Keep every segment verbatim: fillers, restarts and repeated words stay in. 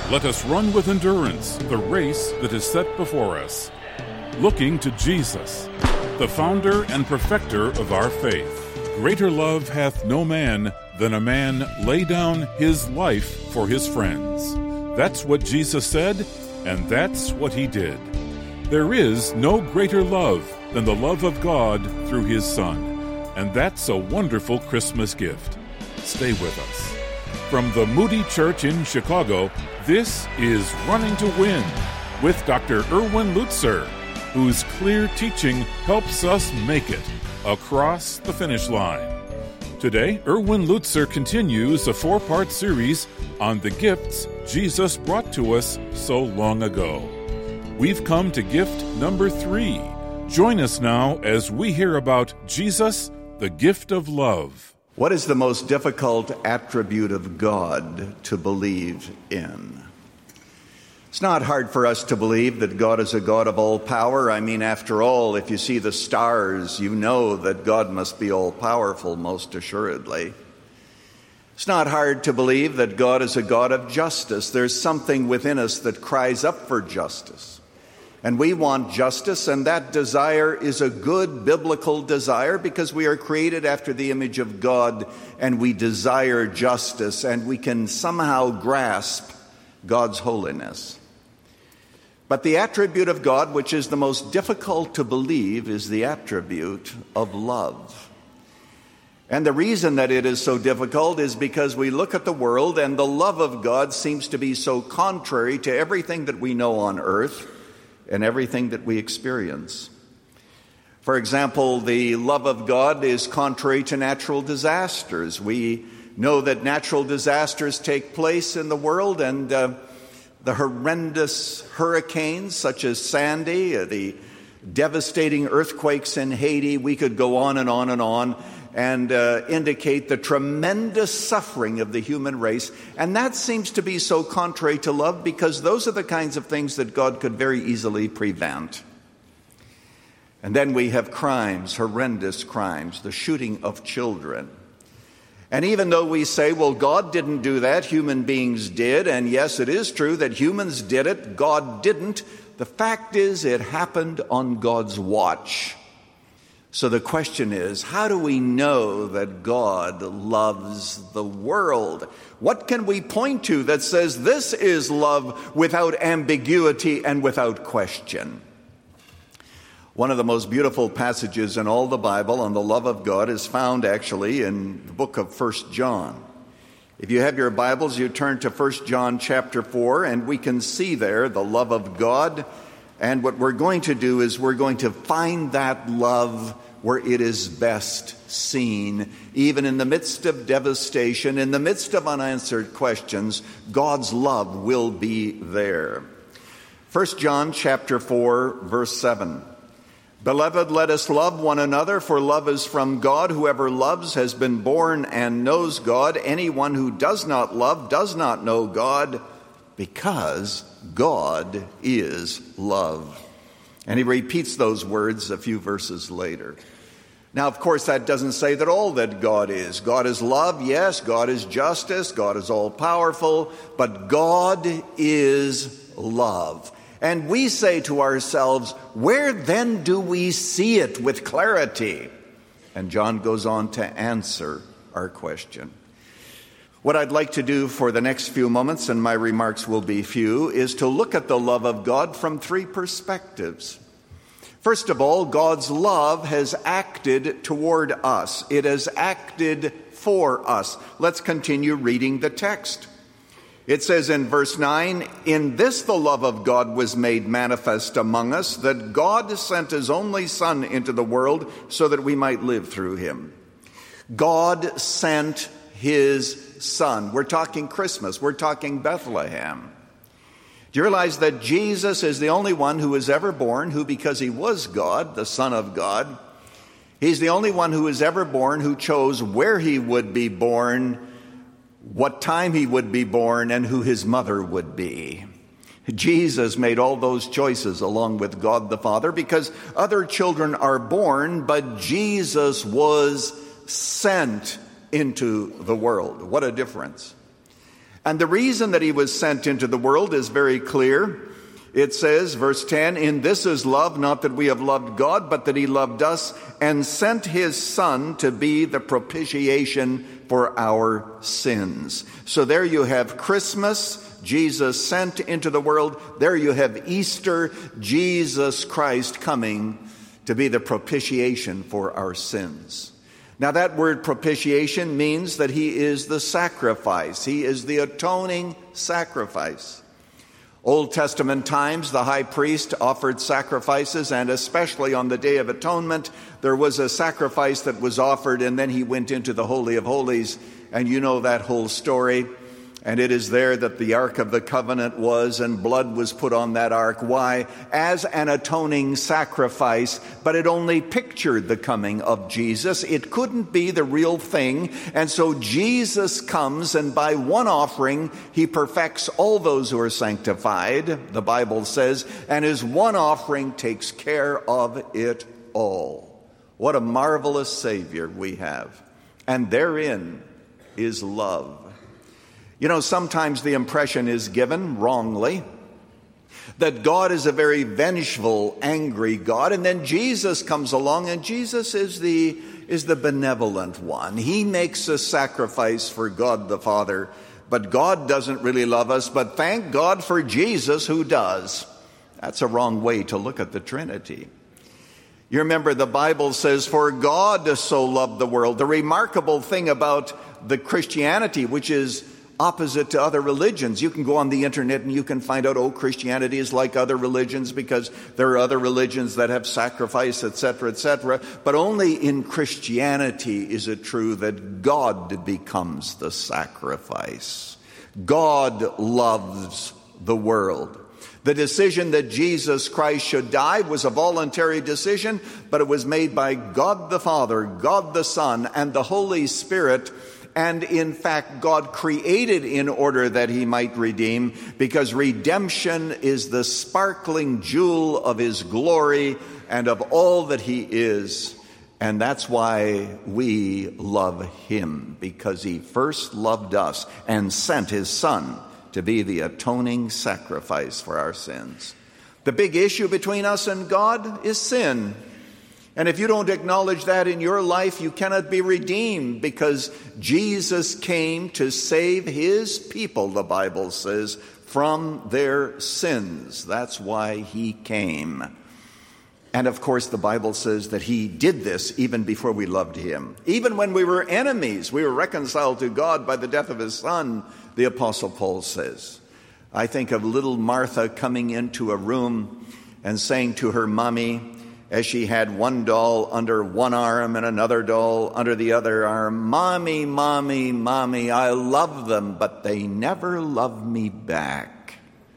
Let us run with endurance the race that is set before us, looking to Jesus, the founder and perfecter of our faith. Greater love hath no man than a man lay down his life for his friends. That's what Jesus said, and that's what he did. There is no greater love than the love of God through his Son, and that's a wonderful Christmas gift. Stay with us. From the Moody Church in Chicago, this is Running to Win with Doctor Erwin Lutzer, whose clear teaching helps us make it across the finish line. Today, Erwin Lutzer continues a four-part series on the gifts Jesus brought to us so long ago. We've come to gift number three. Join us now as we hear about Jesus, the gift of love. What is the most difficult attribute of God to believe in? It's not hard for us to believe that God is a God of all power. I mean, after all, if you see the stars, you know that God must be all-powerful, most assuredly. It's not hard to believe that God is a God of justice. There's something within us that cries up for justice. And we want justice, and that desire is a good biblical desire because we are created after the image of God, and we desire justice, and we can somehow grasp God's holiness. But the attribute of God, which is the most difficult to believe, is the attribute of love. And the reason that it is so difficult is because we look at the world, and the love of God seems to be so contrary to everything that we know on earth and everything that we experience. For example, the love of God is contrary to natural disasters. We know that natural disasters take place in the world, and uh, the horrendous hurricanes such as Sandy, uh, the devastating earthquakes in Haiti, we could go on and on and on and uh, indicate the tremendous suffering of the human race. And that seems to be so contrary to love because those are the kinds of things that God could very easily prevent. And then we have crimes, horrendous crimes, the shooting of children. And even though we say, well, God didn't do that, human beings did, and yes, it is true that humans did it, God didn't, the fact is it happened on God's watch. So the question is, how do we know that God loves the world? What can we point to that says this is love without ambiguity and without question? One of the most beautiful passages in all the Bible on the love of God is found actually in the book of First John. If you have your Bibles, you turn to First John chapter four, and we can see there the love of God. And what we're going to do is we're going to find that love where it is best seen. Even in the midst of devastation, in the midst of unanswered questions, God's love will be there. First John chapter four, verse seven. Beloved, let us love one another, for love is from God. Whoever loves has been born and knows God. Anyone who does not love does not know God, because God is love. And he repeats those words a few verses later. Now, of course, that doesn't say that all that God is. God is love, yes. God is justice. God is all-powerful. But God is love. And we say to ourselves, where then do we see it with clarity? And John goes on to answer our question. What I'd like to do for the next few moments, and my remarks will be few, is to look at the love of God from three perspectives. First of all, God's love has acted toward us. It has acted for us. Let's continue reading the text. It says in verse nine, "In this the love of God was made manifest among us, that God sent his only Son into the world so that we might live through him." God sent his Son. We're talking Christmas. We're talking Bethlehem. Do you realize that Jesus is the only one who was ever born who, because he was God, the Son of God, he's the only one who was ever born who chose where he would be born, what time he would be born, and who his mother would be. Jesus made all those choices along with God the Father because other children are born, but Jesus was sent into the world. What a difference. And the reason that he was sent into the world is very clear. It says, verse ten, "In this is love, not that we have loved God, but that he loved us and sent his Son to be the propitiation for our sins." So there you have Christmas, Jesus sent into the world. There you have Easter, Jesus Christ coming to be the propitiation for our sins. Now that word propitiation means that he is the sacrifice. He is the atoning sacrifice. Old Testament times, the high priest offered sacrifices, and especially on the Day of Atonement, there was a sacrifice that was offered, and then he went into the Holy of Holies, and you know that whole story. And it is there that the Ark of the Covenant was, and blood was put on that ark. Why? As an atoning sacrifice, but it only pictured the coming of Jesus. It couldn't be the real thing. And so Jesus comes, and by one offering, he perfects all those who are sanctified, the Bible says, and his one offering takes care of it all. What a marvelous Savior we have. And therein is love. You know, sometimes the impression is given, wrongly, that God is a very vengeful, angry God, and then Jesus comes along, and Jesus is the, is the benevolent one. He makes a sacrifice for God the Father, but God doesn't really love us, but thank God for Jesus who does. That's a wrong way to look at the Trinity. You remember the Bible says, "For God so loved the world." The remarkable thing about the Christianity, which is opposite to other religions. You can go on the internet and you can find out, oh, Christianity is like other religions because there are other religions that have sacrifice, et cetera, et cetera. But only in Christianity is it true that God becomes the sacrifice. God loves the world. The decision that Jesus Christ should die was a voluntary decision, but it was made by God the Father, God the Son, and the Holy Spirit. And in fact, God created in order that he might redeem, because redemption is the sparkling jewel of his glory and of all that he is. And that's why we love him, because he first loved us and sent his Son to be the atoning sacrifice for our sins. The big issue between us and God is sin. And if you don't acknowledge that in your life, you cannot be redeemed, because Jesus came to save his people, the Bible says, from their sins. That's why he came. And of course, the Bible says that he did this even before we loved him. Even when we were enemies, we were reconciled to God by the death of his Son, the Apostle Paul says. I think of little Martha coming into a room and saying to her mommy, as she had one doll under one arm and another doll under the other arm, "Mommy, mommy, mommy, I love them, but they never love me back."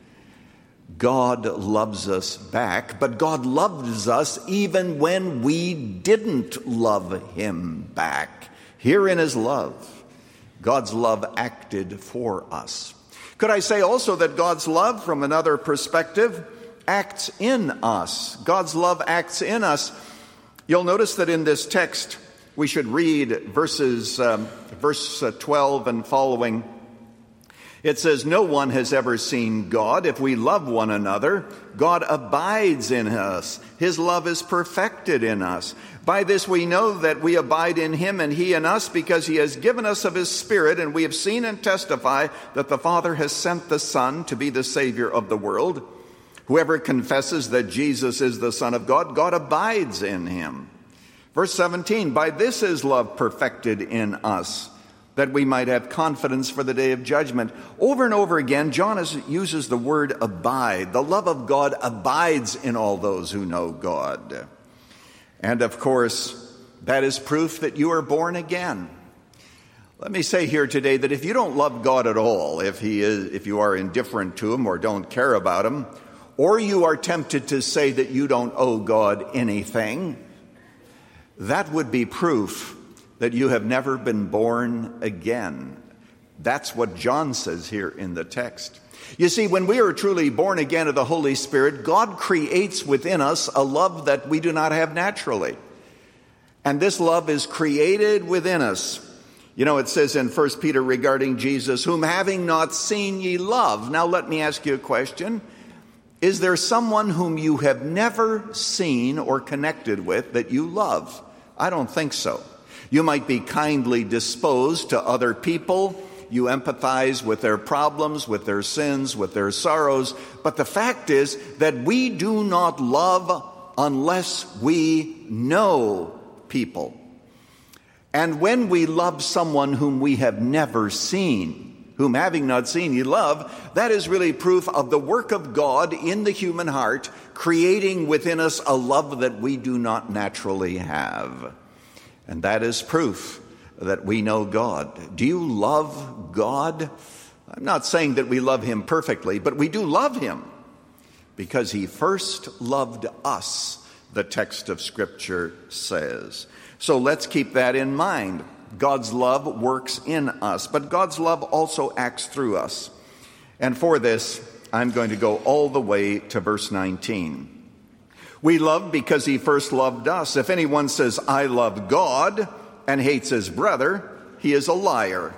God loves us back, but God loves us even when we didn't love him back. Herein is love. God's love acted for us. Could I say also that God's love, from another perspective, acts in us. God's love acts in us. You'll notice that in this text, we should read verses, um, verse twelve and following. It says, "No one has ever seen God. If we love one another, God abides in us. His love is perfected in us. By this we know that we abide in him and he in us, because he has given us of his Spirit, and we have seen and testify that the Father has sent the Son to be the Savior of the world. Whoever confesses that Jesus is the Son of God, God abides in him." Verse seventeen, "By this is love perfected in us, that we might have confidence for the day of judgment." Over and over again, John is, uses the word abide. The love of God abides in all those who know God. And of course, that is proof that you are born again. Let me say here today that if you don't love God at all, if he is, if you are indifferent to him or don't care about him, or you are tempted to say that you don't owe God anything, that would be proof that you have never been born again. That's what John says here in the text. You see, when we are truly born again of the Holy Spirit, God creates within us a love that we do not have naturally. And this love is created within us. You know, it says in First Peter regarding Jesus, whom having not seen ye love. Now let me ask you a question. Is there someone whom you have never seen or connected with that you love? I don't think so. You might be kindly disposed to other people. You empathize with their problems, with their sins, with their sorrows. But the fact is that we do not love unless we know people. And when we love someone whom we have never seen, whom having not seen ye love, that is really proof of the work of God in the human heart, creating within us a love that we do not naturally have. And that is proof that we know God. Do you love God? I'm not saying that we love him perfectly, but we do love him because he first loved us, the text of Scripture says. So let's keep that in mind. God's love works in us, but God's love also acts through us. And for this, I'm going to go all the way to verse nineteen. We love because he first loved us. If anyone says, I love God, and hates his brother, he is a liar.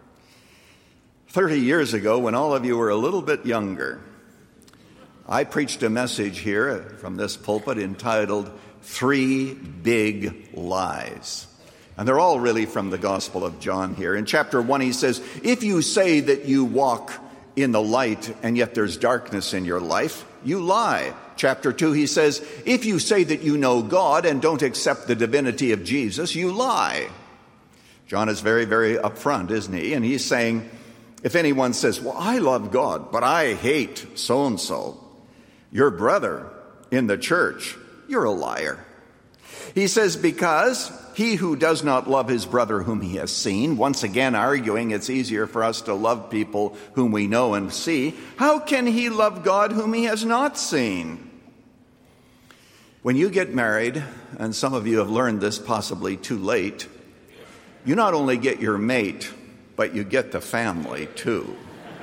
Thirty years ago, when all of you were a little bit younger, I preached a message here from this pulpit entitled, Three Big Lies. And they're all really from the Gospel of John here. In chapter one, he says, if you say that you walk in the light and yet there's darkness in your life, you lie. Chapter two, he says, if you say that you know God and don't accept the divinity of Jesus, you lie. John is very, very upfront, isn't he? And he's saying, if anyone says, well, I love God, but I hate so-and-so, your brother in the church, you're a liar. He says, because he who does not love his brother whom he has seen, once again arguing it's easier for us to love people whom we know and see, how can he love God whom he has not seen? When you get married, and some of you have learned this possibly too late, you not only get your mate, but you get the family too.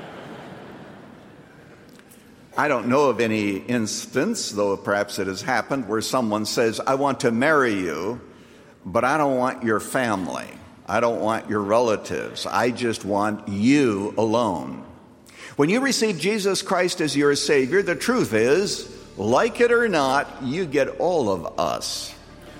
I don't know of any instance, though perhaps it has happened, where someone says, I want to marry you, but I don't want your family. I don't want your relatives. I just want you alone. When you receive Jesus Christ as your Savior, the truth is, like it or not, you get all of us.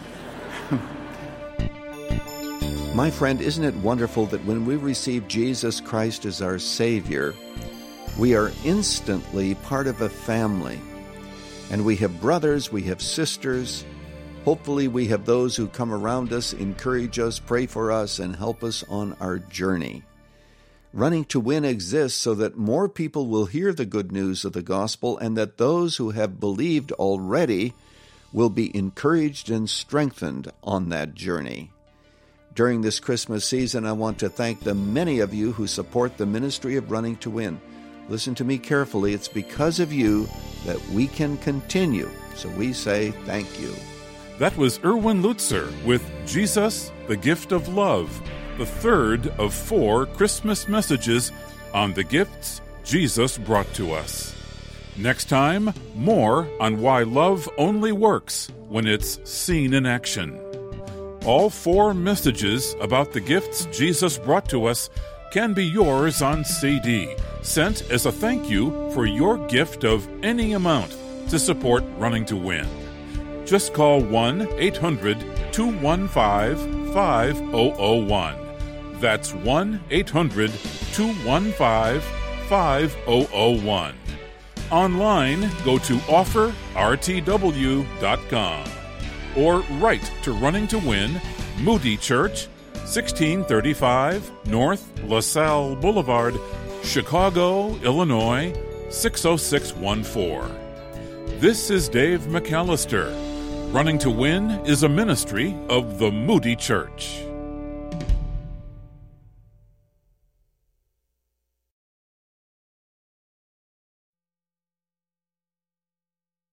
My friend, isn't it wonderful that when we receive Jesus Christ as our Savior, we are instantly part of a family, and we have brothers, we have sisters. Hopefully we have those who come around us, encourage us, pray for us, and help us on our journey. Running to Win exists so that more people will hear the good news of the gospel, and that those who have believed already will be encouraged and strengthened on that journey. During this Christmas season, I want to thank the many of you who support the ministry of Running to Win. Listen to me carefully. It's because of you that we can continue. So we say thank you. That was Erwin Lutzer with Jesus, the Gift of Love, the third of four Christmas messages on the gifts Jesus brought to us. Next time, more on why love only works when it's seen in action. All four messages about the gifts Jesus brought to us can be yours on C D, sent as a thank you for your gift of any amount to support Running to Win. Just call one eight hundred two one five five zero zero one. That's one eight hundred two one five five zero zero one. Online, go to offer r t w dot com or write to Running to Win, Moody Church, sixteen thirty-five North LaSalle Boulevard, Chicago, Illinois, six oh six one four. This is Dave McAllister. Running to Win is a ministry of the Moody Church.